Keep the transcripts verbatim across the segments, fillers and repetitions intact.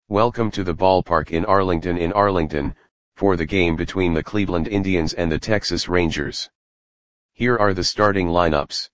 Welcome to the ballpark in Arlington in Arlington, for the game between the Cleveland Indians and the Texas Rangers. Here are the starting lineups.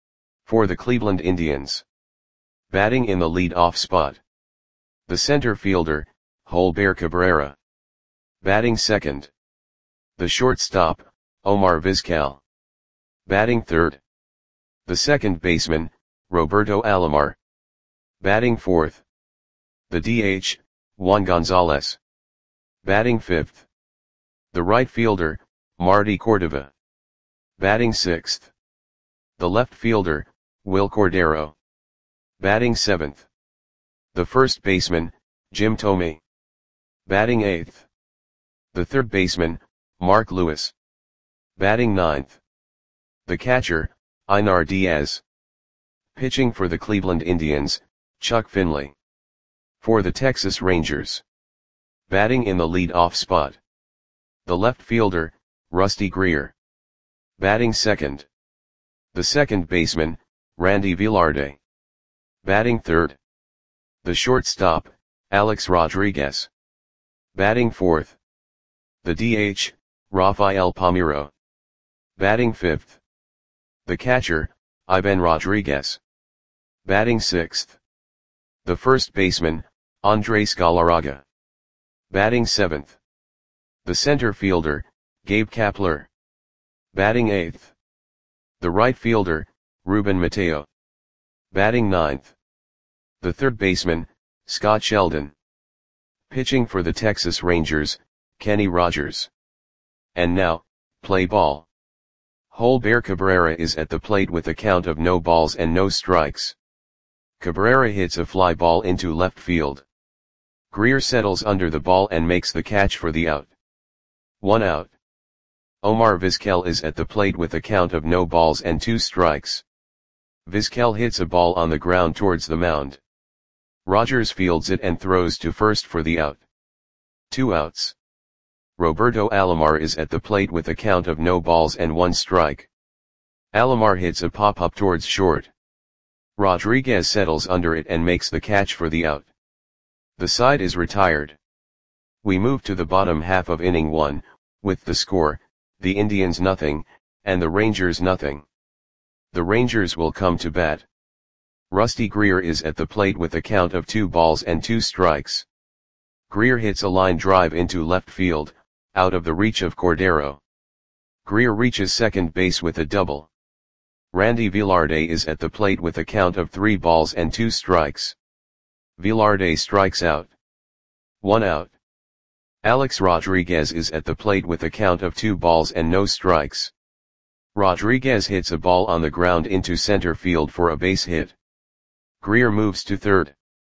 For the Cleveland Indians. Batting in the lead-off spot. The center fielder, Jolber Cabrera. Batting second. The shortstop, Omar Vizquel. Batting third. The second baseman, Roberto Alomar. Batting fourth. The D H, Juan Gonzalez. Batting fifth. The right fielder, Marty Cordova. Batting sixth. The left fielder, Wil Cordero. Batting seventh. The first baseman, Jim Thome. Batting eighth. The third baseman, Mark Lewis. Batting ninth. The catcher, Einar Diaz. Pitching for the Cleveland Indians, Chuck Finley. For the Texas Rangers. Batting in the lead-off spot. The left fielder, Rusty Greer. Batting second. The second baseman, Randy Velarde. Batting third. The shortstop, Alex Rodriguez. Batting fourth. The D H, Rafael Palmeiro. Batting fifth. The catcher, Ivan Rodriguez. Batting sixth. The first baseman, Andres Galarraga. Batting seventh. The center fielder, Gabe Kapler. Batting eighth. The right fielder, Ruben Mateo. Batting ninth. The third baseman, Scott Sheldon. Pitching for the Texas Rangers, Kenny Rogers. And now, play ball. Jolber Cabrera is at the plate with a count of no balls and no strikes. Cabrera hits a fly ball into left field. Greer settles under the ball and makes the catch for the out. One out. Omar Vizquel is at the plate with a count of no balls and two strikes. Vizquel hits a ball on the ground towards the mound. Rogers fields it and throws to first for the out. Two outs. Roberto Alomar is at the plate with a count of no balls and one strike. Alomar hits a pop-up towards short. Rodriguez settles under it and makes the catch for the out. The side is retired. We move to the bottom half of inning one, with the score, the Indians nothing, and the Rangers nothing. The Rangers will come to bat. Rusty Greer is at the plate with a count of two balls and two strikes. Greer hits a line drive into left field, out of the reach of Cordero. Greer reaches second base with a double. Randy Velarde is at the plate with a count of three balls and two strikes. Velarde strikes out. One out. Alex Rodriguez is at the plate with a count of two balls and no strikes. Rodriguez hits a ball on the ground into center field for a base hit. Greer moves to third.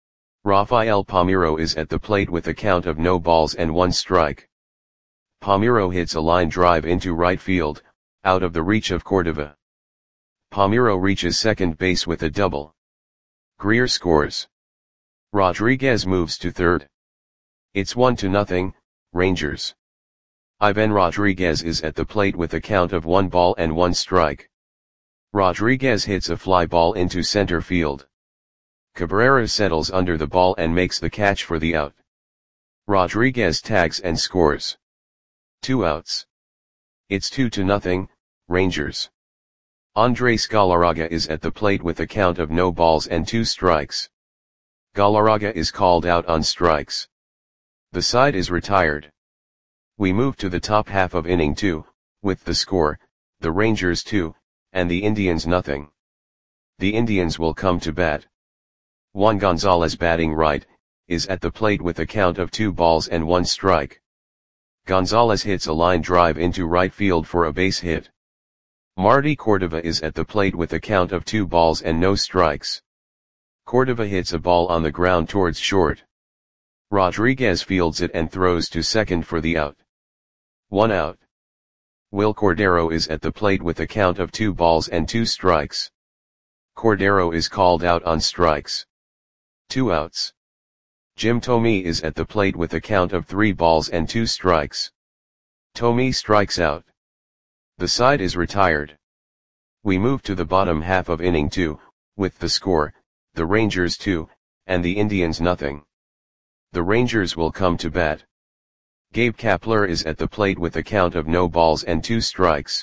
Rafael Palmeiro is at the plate with a count of no balls and one strike. Palmeiro hits a line drive into right field, out of the reach of Cordova. Palmeiro reaches second base with a double. Greer scores. Rodriguez moves to third. It's one to nothing, Rangers. Ivan Rodriguez is at the plate with a count of one ball and one strike. Rodriguez hits a fly ball into center field. Cabrera settles under the ball and makes the catch for the out. Rodriguez tags and scores. Two outs. It's two to nothing, Rangers. Andres Galarraga is at the plate with a count of no balls and two strikes. Galarraga is called out on strikes. The side is retired. We move to the top half of inning two, with the score, the Rangers two, and the Indians nothing. The Indians will come to bat. Juan Gonzalez batting right, is at the plate with a count of two balls and one strike. Gonzalez hits a line drive into right field for a base hit. Marty Cordova is at the plate with a count of two balls and no strikes. Cordova hits a ball on the ground towards short. Rodriguez fields it and throws to second for the out. One out. Wil Cordero is at the plate with a count of two balls and two strikes. Cordero is called out on strikes. Two outs. Jim Thome is at the plate with a count of three balls and two strikes. Thome strikes out. The side is retired. We move to the bottom half of inning two, with the score, the Rangers two, and the Indians nothing. The Rangers will come to bat. Gabe Kapler is at the plate with a count of no balls and two strikes.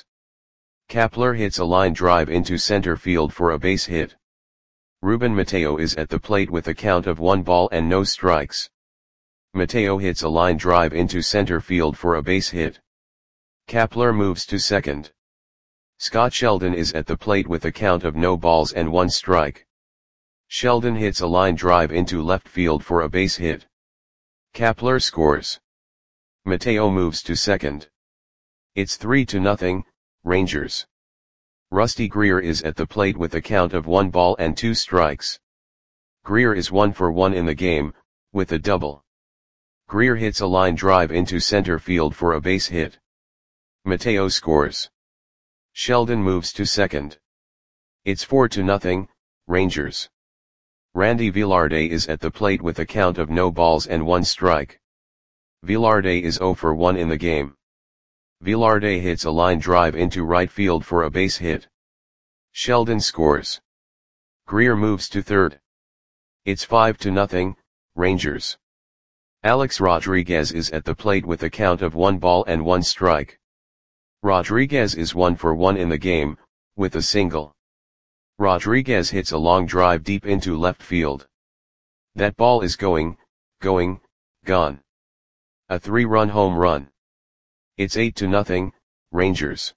Kapler hits a line drive into center field for a base hit. Ruben Mateo is at the plate with a count of one ball and no strikes. Mateo hits a line drive into center field for a base hit. Kapler moves to second. Scott Sheldon is at the plate with a count of no balls and one strike. Sheldon hits a line drive into left field for a base hit. Kapler scores. Mateo moves to second. It's three to nothing, Rangers. Rusty Greer is at the plate with a count of one ball and two strikes. Greer is one for one in the game, with a double. Greer hits a line drive into center field for a base hit. Mateo scores. Sheldon moves to second. It's four to nothing, Rangers. Randy Velarde is at the plate with a count of no balls and one strike. Velarde is zero for one in the game. Velarde hits a line drive into right field for a base hit. Sheldon scores. Greer moves to third. It's five to nothing, Rangers. Alex Rodriguez is at the plate with a count of one ball and one strike. Rodriguez is one for one in the game, with a single. Rodriguez hits a long drive deep into left field. That ball is going, going, gone. A three-run home run. It's eight to nothing, Rangers.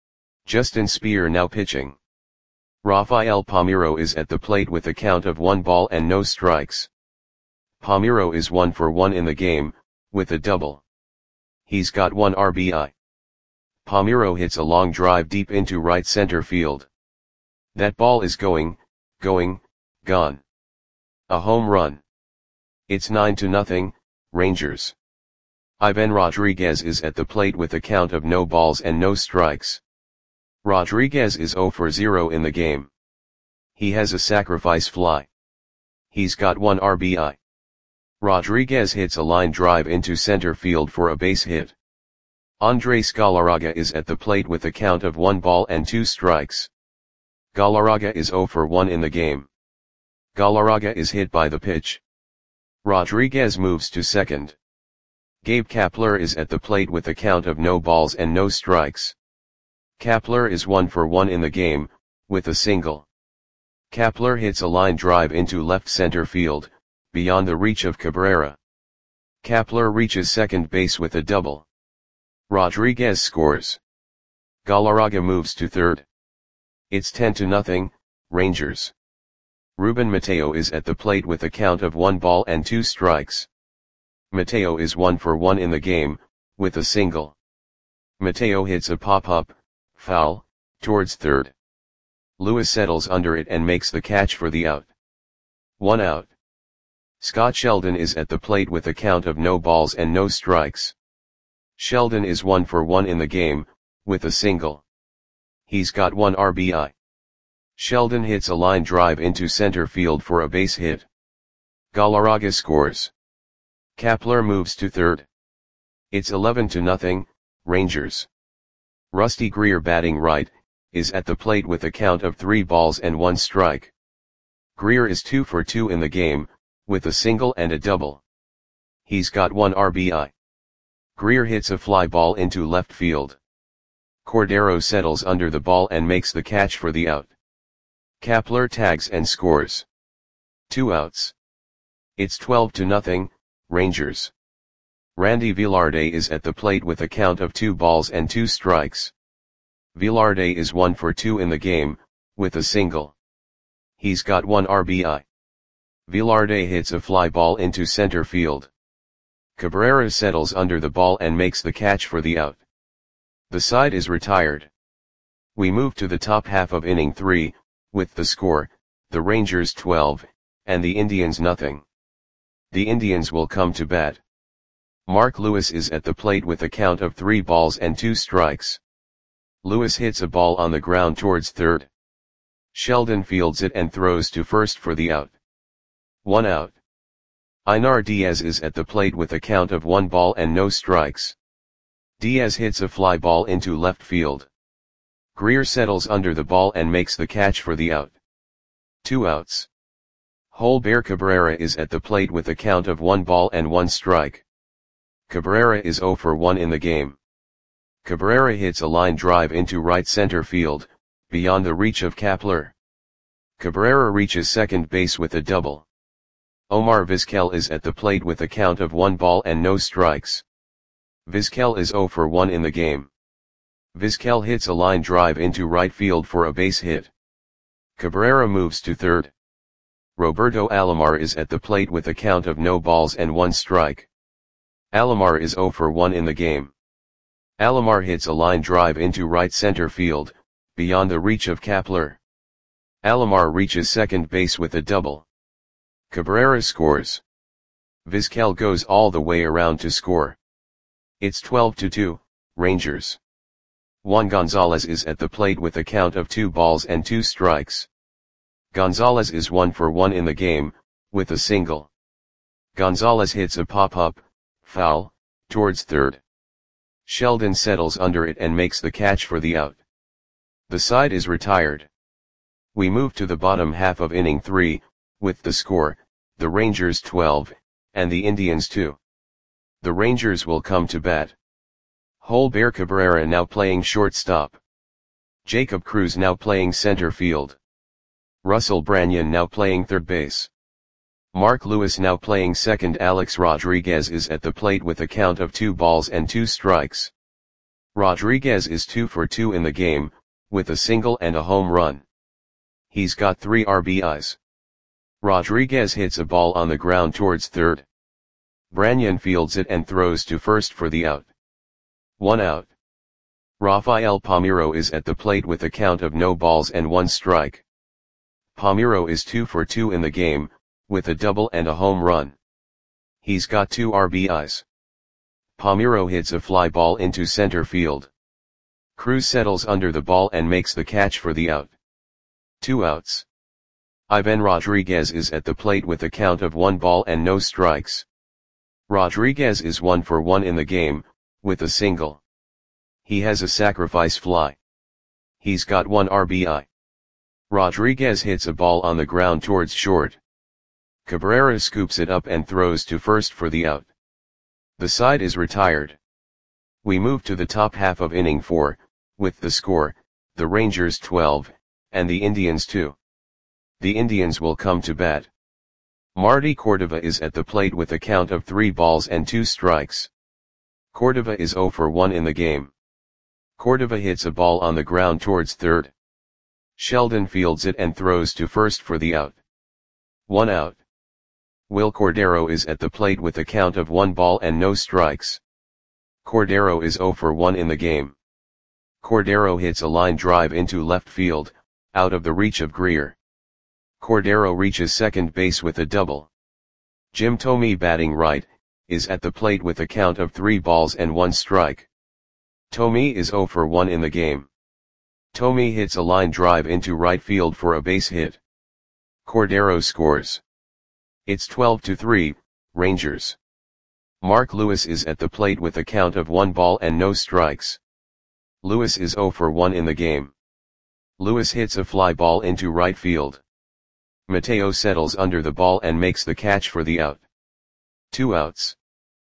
Justin Speer now pitching. Rafael Palmeiro is at the plate with a count of one ball and no strikes. Palmeiro is one for one in the game, with a double. He's got one R B I. Palmeiro hits a long drive deep into right center field. That ball is going, going, gone. A home run. It's nine to nothing, Rangers. Ivan Rodriguez is at the plate with a count of no balls and no strikes. Rodriguez is zero for zero in the game. He has a sacrifice fly. He's got one R B I. Rodriguez hits a line drive into center field for a base hit. Andres Galarraga is at the plate with a count of one ball and two strikes. Galarraga is zero for one in the game. Galarraga is hit by the pitch. Rodriguez moves to second. Gabe Kapler is at the plate with a count of no balls and no strikes. Kapler is one for one in the game, with a single. Kapler hits a line drive into left center field, beyond the reach of Cabrera. Kapler reaches second base with a double. Rodriguez scores. Galarraga moves to third. It's ten to nothing, Rangers. Ruben Mateo is at the plate with a count of one ball and two strikes. Mateo is one for one in the game, with a single. Mateo hits a pop-up, foul, towards third. Lewis settles under it and makes the catch for the out. One out. Scott Sheldon is at the plate with a count of no balls and no strikes. Sheldon is one for one in the game, with a single. He's got one R B I. Sheldon hits a line drive into center field for a base hit. Galarraga scores. Kapler moves to third. It's eleven to nothing, Rangers. Rusty Greer batting right, is at the plate with a count of three balls and one strike. Greer is two for two in the game, with a single and a double. He's got one R B I. Greer hits a fly ball into left field. Cordero settles under the ball and makes the catch for the out. Kapler tags and scores. Two outs. It's twelve to nothing, Rangers. Randy Velarde is at the plate with a count of two balls and two strikes. Velarde is one for two in the game, with a single. He's got one R B I. Velarde hits a fly ball into center field. Cabrera settles under the ball and makes the catch for the out. The side is retired. We move to the top half of inning three, with the score, the Rangers twelve, and the Indians nothing. The Indians will come to bat. Mark Lewis is at the plate with a count of three balls and two strikes. Lewis hits a ball on the ground towards third. Sheldon fields it and throws to first for the out. One out. Einar Diaz is at the plate with a count of one ball and no strikes. Diaz hits a fly ball into left field. Greer settles under the ball and makes the catch for the out. Two outs. Holber Cabrera is at the plate with a count of one ball and one strike. Cabrera is zero for one in the game. Cabrera hits a line drive into right center field, beyond the reach of Kapler. Cabrera reaches second base with a double. Omar Vizquel is at the plate with a count of one ball and no strikes. Vizquel is zero for one in the game. Vizquel hits a line drive into right field for a base hit. Cabrera moves to third. Roberto Alomar is at the plate with a count of no balls and one strike. Alomar is zero for one in the game. Alomar hits a line drive into right center field, beyond the reach of Kapler. Alomar reaches second base with a double. Cabrera scores. Vizquel goes all the way around to score. It's twelve to two, Rangers. Juan Gonzalez is at the plate with a count of two balls and two strikes. Gonzalez is one for one in the game, with a single. Gonzalez hits a pop-up, foul, towards third. Sheldon settles under it and makes the catch for the out. The side is retired. We move to the bottom half of inning three, with the score, the Rangers twelve, and the Indians two. The Rangers will come to bat. Holber Cabrera now playing shortstop. Jacob Cruz now playing center field. Russell Branyan now playing third base. Mark Lewis now playing second. Alex Rodriguez is at the plate with a count of two balls and two strikes. Rodriguez is two for two in the game, with a single and a home run. He's got three R B Is. Rodriguez hits a ball on the ground towards third. Branyan fields it and throws to first for the out. One out. Rafael Palmeiro is at the plate with a count of no balls and one strike. Palmeiro is two for two in the game, with a double and a home run. He's got two R B Is. Palmeiro hits a fly ball into center field. Cruz settles under the ball and makes the catch for the out. Two outs. Ivan Rodriguez is at the plate with a count of one ball and no strikes. Rodriguez is one for one in the game, with a single. He has a sacrifice fly. He's got one R B I. Rodriguez hits a ball on the ground towards short. Cabrera scoops it up and throws to first for the out. The side is retired. We move to the top half of inning four, with the score, the Rangers twelve, and the Indians two. The Indians will come to bat. Marty Cordova is at the plate with a count of three balls and two strikes. Cordova is zero for one in the game. Cordova hits a ball on the ground towards third. Sheldon fields it and throws to first for the out. One out. Will Cordero is at the plate with a count of one ball and no strikes. Cordero is zero for one in the game. Cordero hits a line drive into left field, out of the reach of Greer. Cordero reaches second base with a double. Jim Thome batting right, is at the plate with a count of three balls and one strike. Thome is zero for one in the game. Thome hits a line drive into right field for a base hit. Cordero scores. It's twelve to three, Rangers. Mark Lewis is at the plate with a count of one ball and no strikes. Lewis is zero for one in the game. Lewis hits a fly ball into right field. Mateo settles under the ball and makes the catch for the out. Two outs.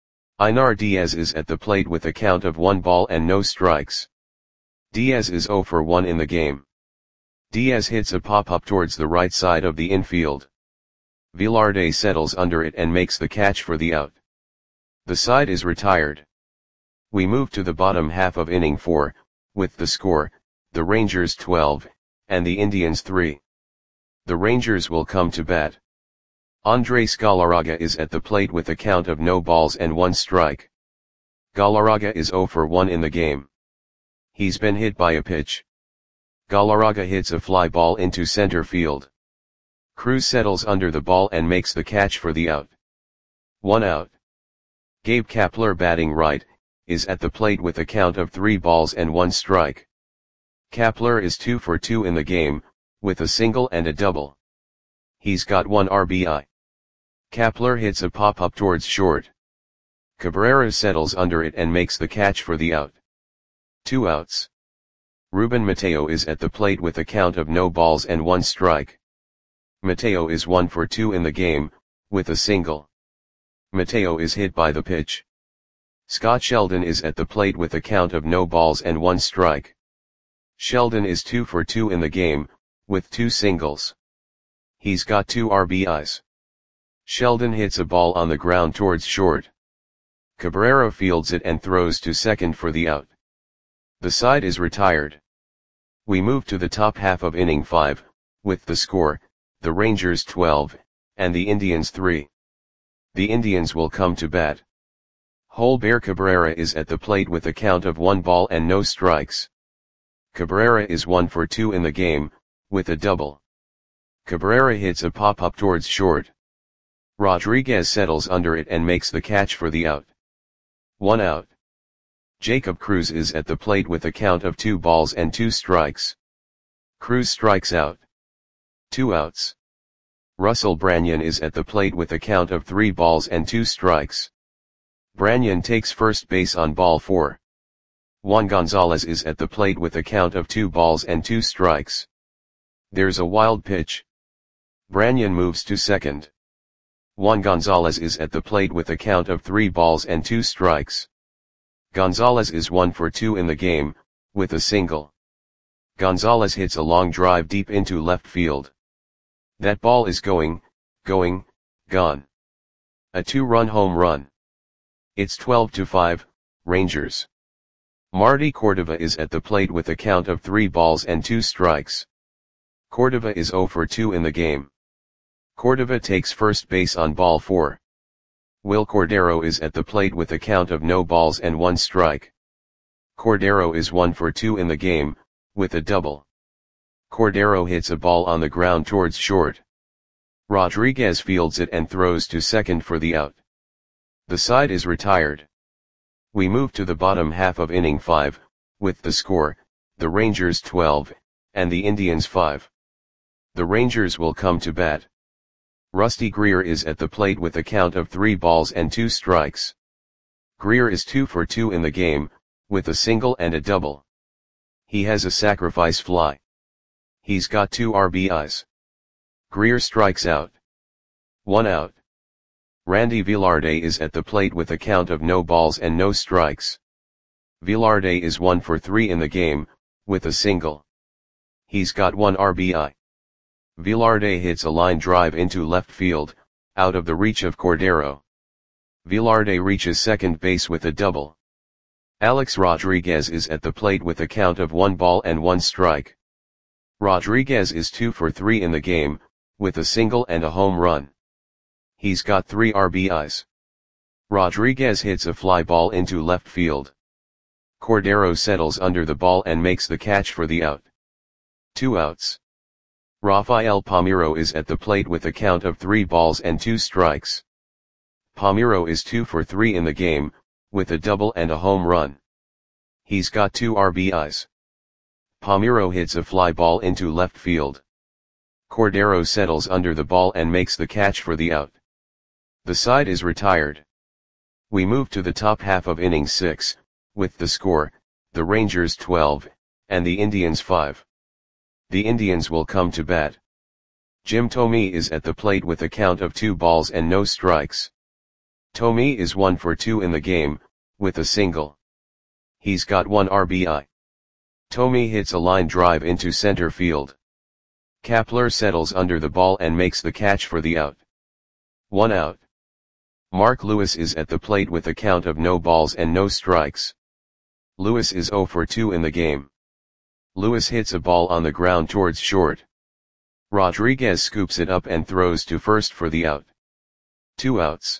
Einar Diaz is at the plate with a count of one ball and no strikes. Diaz is zero for one in the game. Diaz hits a pop-up towards the right side of the infield. Velarde settles under it and makes the catch for the out. The side is retired. We move to the bottom half of inning four, with the score, the Rangers twelve, and the Indians three. The Rangers will come to bat. Andres Galarraga is at the plate with a count of no balls and one strike. Galarraga is zero for one in the game. He's been hit by a pitch. Galarraga hits a fly ball into center field. Cruz settles under the ball and makes the catch for the out. One out. Gabe Kapler batting right, is at the plate with a count of three balls and one strike. Kapler is two for two in the game, with a single and a double. He's got one R B I. Kapler hits a pop-up towards short. Cabrera settles under it and makes the catch for the out. Two outs. Ruben Mateo is at the plate with a count of no balls and one strike. Mateo is one for two in the game, with a single. Mateo is hit by the pitch. Scott Sheldon is at the plate with a count of no balls and one strike. Sheldon is two for two in the game, with two singles. He's got two R B Is. Sheldon hits a ball on the ground towards short. Cabrera fields it and throws to second for the out. The side is retired. We move to the top half of inning five, with the score, the Rangers twelve, and the Indians three. The Indians will come to bat. Holber Cabrera is at the plate with a count of one ball and no strikes. Cabrera is one for two in the game, with a double. Cabrera hits a pop-up towards short. Rodriguez settles under it and makes the catch for the out. One out. Jacob Cruz is at the plate with a count of two balls and two strikes. Cruz strikes out. Two outs. Russell Branyan is at the plate with a count of three balls and two strikes. Branyan takes first base on ball four. Juan Gonzalez is at the plate with a count of two balls and two strikes. There's a wild pitch. Branyan moves to second. Juan Gonzalez is at the plate with a count of three balls and two strikes. Gonzalez is one for two in the game, with a single. Gonzalez hits a long drive deep into left field. That ball is going, going, gone. A two-run home run. It's twelve to five, Rangers. Marty Cordova is at the plate with a count of three balls and two strikes. Cordova is zero for two in the game. Cordova takes first base on ball four. Will Cordero is at the plate with a count of no balls and one strike. Cordero is one for two in the game, with a double. Cordero hits a ball on the ground towards short. Rodriguez fields it and throws to second for the out. The side is retired. We move to the bottom half of inning five, with the score, the Rangers twelve, and the Indians five. The Rangers will come to bat. Rusty Greer is at the plate with a count of three balls and two strikes. Greer is two for two in the game, with a single and a double. He has a sacrifice fly. He's got two R B Is. Greer strikes out. One out. Randy Velarde is at the plate with a count of no balls and no strikes. Velarde is one for three in the game, with a single. He's got one R B I. Velarde hits a line drive into left field, out of the reach of Cordero. Velarde reaches second base with a double. Alex Rodriguez is at the plate with a count of one ball and one strike. Rodriguez is two for three in the game, with a single and a home run. He's got three R B Is. Rodriguez hits a fly ball into left field. Cordero settles under the ball and makes the catch for the out. Two outs. Rafael Palmeiro is at the plate with a count of three balls and two strikes. Palmeiro is two for three in the game, with a double and a home run. He's got two R B Is. Palmeiro hits a fly ball into left field. Cordero settles under the ball and makes the catch for the out. The side is retired. We move to the top half of inning six, with the score, the Rangers twelve, and the Indians five. The Indians will come to bat. Jim Thome is at the plate with a count of two balls and no strikes. Thome is one for two in the game, with a single. He's got one R B I. Thome hits a line drive into center field. Kapler settles under the ball and makes the catch for the out. One out. Mark Lewis is at the plate with a count of no balls and no strikes. Lewis is zero for two in the game. Lewis hits a ball on the ground towards short. Rodriguez scoops it up and throws to first for the out. Two outs.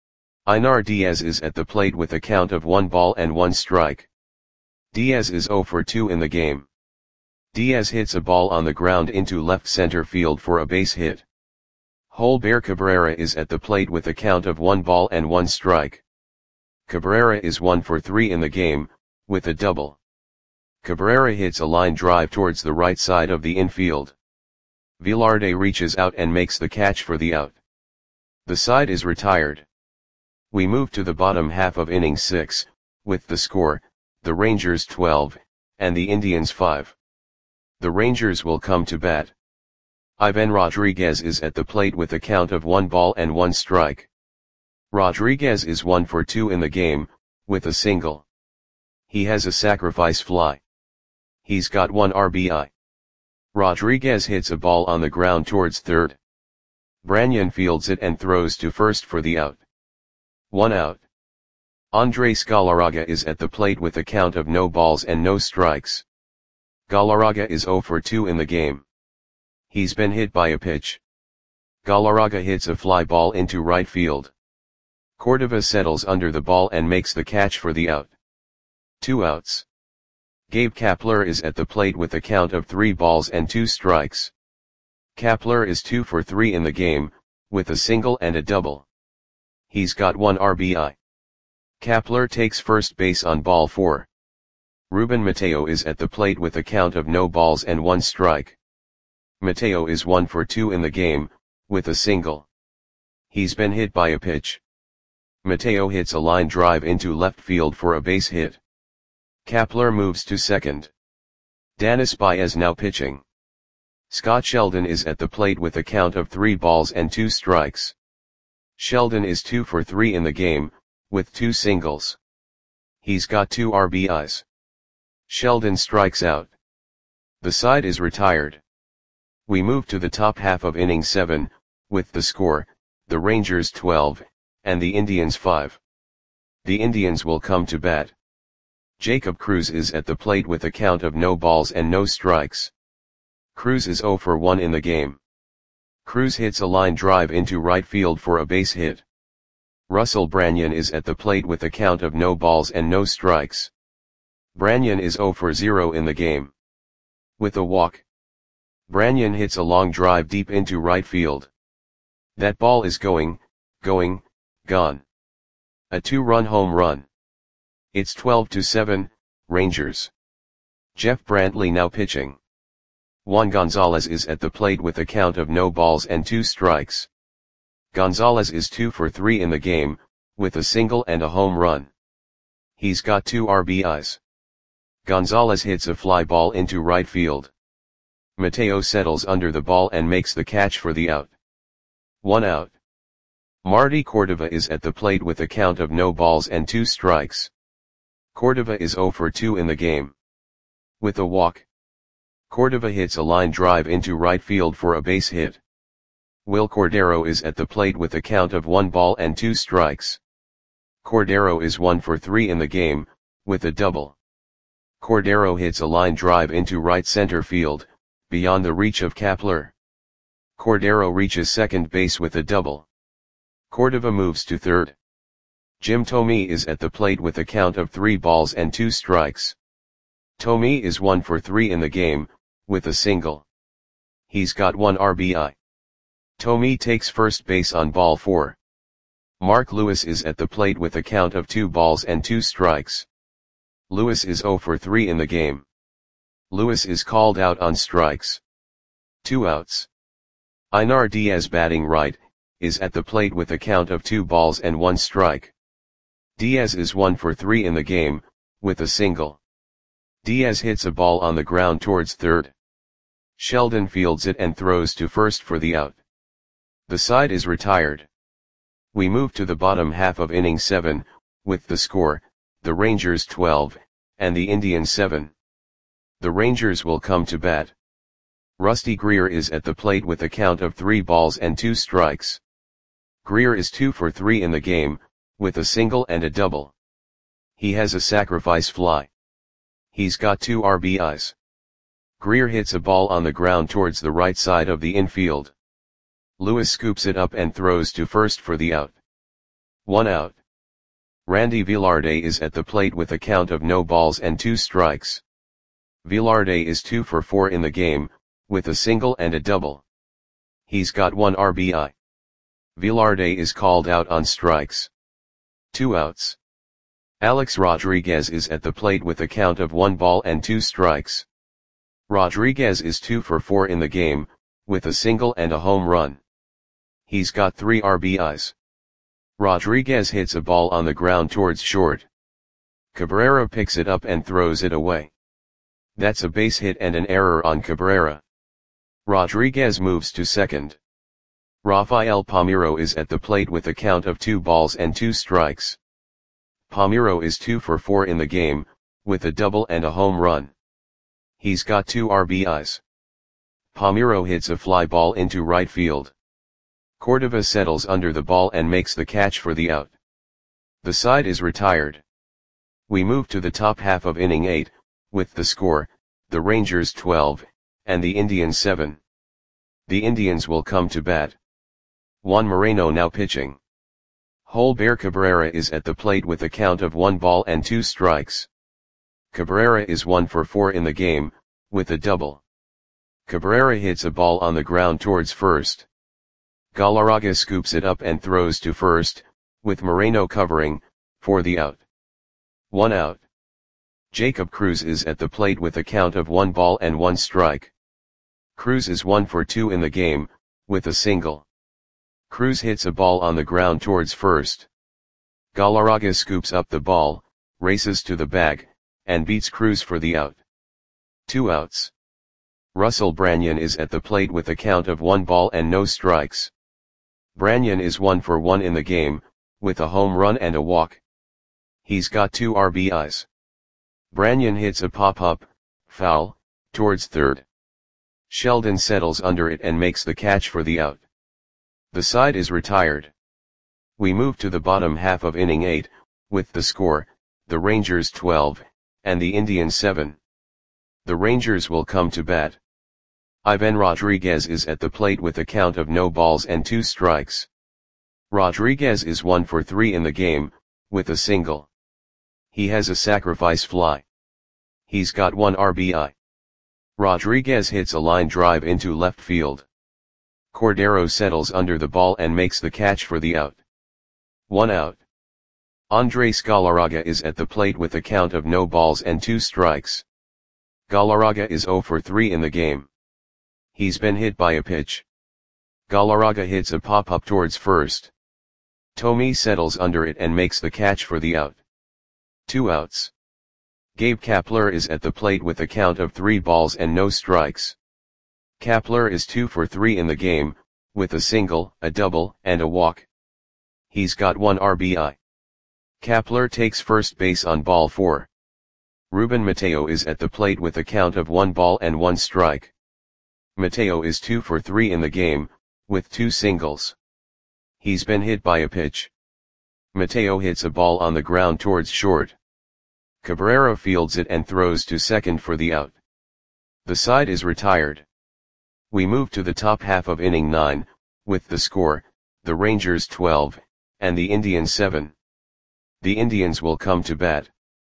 Einar Diaz is at the plate with a count of one ball and one strike. Diaz is zero for two in the game. Diaz hits a ball on the ground into left center field for a base hit. Holber Cabrera is at the plate with a count of one ball and one strike. Cabrera is one for three in the game, with a double. Cabrera hits a line drive towards the right side of the infield. Velarde reaches out and makes the catch for the out. The side is retired. We move to the bottom half of inning six, with the score, the Rangers twelve, and the Indians five. The Rangers will come to bat. Ivan Rodriguez is at the plate with a count of one ball and one strike. Rodriguez is one for two in the game, with a single. He has a sacrifice fly. He's got one R B I. Rodriguez hits a ball on the ground towards third. Branyan fields it and throws to first for the out. One out. Andres Galarraga is at the plate with a count of no balls and no strikes. Galarraga is zero for two in the game. He's been hit by a pitch. Galarraga hits a fly ball into right field. Cordova settles under the ball and makes the catch for the out. Two outs. Gabe Kapler is at the plate with a count of three balls and two strikes. Kapler is two for three in the game, with a single and a double. He's got one R B I. Kapler takes first base on ball four. Ruben Mateo is at the plate with a count of no balls and one strike. Mateo is one for two in the game, with a single. He's been hit by a pitch. Mateo hits a line drive into left field for a base hit. Kapler moves to second. Danis Baez now pitching. Scott Sheldon is at the plate with a count of three balls and two strikes. Sheldon is two for three in the game, with two singles. He's got two R B Is. Sheldon strikes out. The side is retired. We move to the top half of inning seven, with the score, the Rangers twelve, and the Indians five. The Indians will come to bat. Jacob Cruz is at the plate with a count of no balls and no strikes. Cruz is zero for one in the game. Cruz hits a line drive into right field for a base hit. Russell Branyan is at the plate with a count of no balls and no strikes. Branyan is zero for zero in the game. With a walk. Branyan hits a long drive deep into right field. That ball is going, going, gone. A two-run home run. It's twelve to seven, Rangers. Jeff Brantley now pitching. Juan Gonzalez is at the plate with a count of no balls and two strikes. Gonzalez is two for three in the game, with a single and a home run. He's got two R B Is. Gonzalez hits a fly ball into right field. Mateo settles under the ball and makes the catch for the out. One out. Marty Cordova is at the plate with a count of no balls and two strikes. Cordova is zero for two in the game. With a walk. Cordova hits a line drive into right field for a base hit. Will Cordero is at the plate with a count of one ball and two strikes. Cordero is one for three in the game, with a double. Cordero hits a line drive into right center field, beyond the reach of Kapler. Cordero reaches second base with a double. Cordova moves to third. Jim Thome is at the plate with a count of three balls and two strikes. Thome is one for three in the game, with a single. He's got one R B I. Thome takes first base on ball four. Mark Lewis is at the plate with a count of two balls and two strikes. Lewis is zero for three in the game. Lewis is called out on strikes. Two outs. Einar Diaz batting right, is at the plate with a count of two balls and one strike. Diaz is one for three in the game, with a single. Diaz hits a ball on the ground towards third. Sheldon fields it and throws to first for the out. The side is retired. We move to the bottom half of inning seven, with the score, the Rangers twelve, and the Indians seven. The Rangers will come to bat. Rusty Greer is at the plate with a count of three balls and two strikes. Greer is two for three in the game, with a single and a double. He has a sacrifice fly. He's got two R B Is. Greer hits a ball on the ground towards the right side of the infield. Lewis scoops it up and throws to first for the out. One out. Randy Velarde is at the plate with a count of no balls and two strikes. Velarde is two for four in the game, with a single and a double. He's got one R B I. Velarde is called out on strikes. Two outs. Alex Rodriguez is at the plate with a count of one ball and two strikes. Rodriguez is two for four in the game, with a single and a home run. He's got three R B Is. Rodriguez hits a ball on the ground towards short. Cabrera picks it up and throws it away. That's a base hit and an error on Cabrera. Rodriguez moves to second. Rafael Palmeiro is at the plate with a count of two balls and two strikes. Palmeiro is two for four in the game, with a double and a home run. He's got two R B Is. Palmeiro hits a fly ball into right field. Cordova settles under the ball and makes the catch for the out. The side is retired. We move to the top half of inning eight, with the score, the Rangers twelve, and the Indians seven. The Indians will come to bat. Juan Moreno now pitching. Holber Cabrera is at the plate with a count of one ball and two strikes. Cabrera is one for four in the game, with a double. Cabrera hits a ball on the ground towards first. Galarraga scoops it up and throws to first, with Moreno covering, for the out. One out. Jacob Cruz is at the plate with a count of one ball and one strike. Cruz is one for two in the game, with a single. Cruz hits a ball on the ground towards first. Galarraga scoops up the ball, races to the bag, and beats Cruz for the out. Two outs. Russell Branyan is at the plate with a count of one ball and no strikes. Branyan is one for one in the game, with a home run and a walk. He's got two R B Is. Branyan hits a pop-up, foul, towards third. Sheldon settles under it and makes the catch for the out. The side is retired. We move to the bottom half of inning eight, with the score, the Rangers twelve, and the Indians seven. The Rangers will come to bat. Ivan Rodriguez is at the plate with a count of no balls and two strikes. Rodriguez is one for three in the game, with a single. He has a sacrifice fly. He's got one R B I. Rodriguez hits a line drive into left field. Cordero settles under the ball and makes the catch for the out. One out. Andres Galarraga is at the plate with a count of no balls and two strikes. Galarraga is zero for three in the game. He's been hit by a pitch. Galarraga hits a pop-up towards first. Tommy settles under it and makes the catch for the out. Two outs. Gabe Kapler is at the plate with a count of three balls and no strikes. Kapler is two for three in the game, with a single, a double, and a walk. He's got one R B I. Kapler takes first base on ball four. Ruben Mateo is at the plate with a count of one ball and one strike. Mateo is two for three in the game, with two singles. He's been hit by a pitch. Mateo hits a ball on the ground towards short. Cabrera fields it and throws to second for the out. The side is retired. We move to the top half of inning nine, with the score, the Rangers twelve, and the Indians seven. The Indians will come to bat.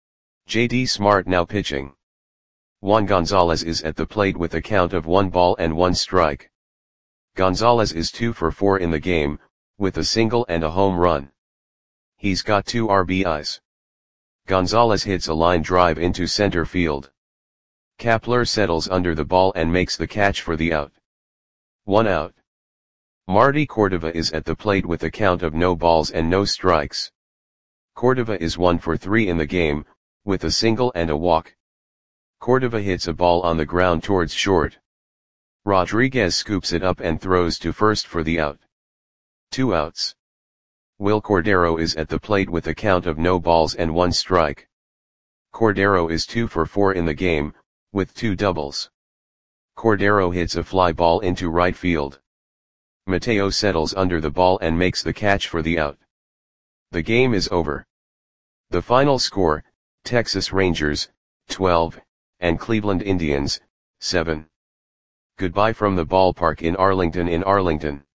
J D Smart now pitching. Juan Gonzalez is at the plate with a count of one ball and one strike. Gonzalez is two for four in the game, with a single and a home run. He's got two R B Is. Gonzalez hits a line drive into center field. Kapler settles under the ball and makes the catch for the out. One out. Marty Cordova is at the plate with a count of no balls and no strikes. Cordova is one for three in the game, with a single and a walk. Cordova hits a ball on the ground towards short. Rodriguez scoops it up and throws to first for the out. Two outs. Will Cordero is at the plate with a count of no balls and one strike. Cordero is two for four in the game, with two doubles. Cordero hits a fly ball into right field. Mateo settles under the ball and makes the catch for the out. The game is over. The final score, Texas Rangers, twelve, and Cleveland Indians, seven. Goodbye from the ballpark in Arlington in Arlington.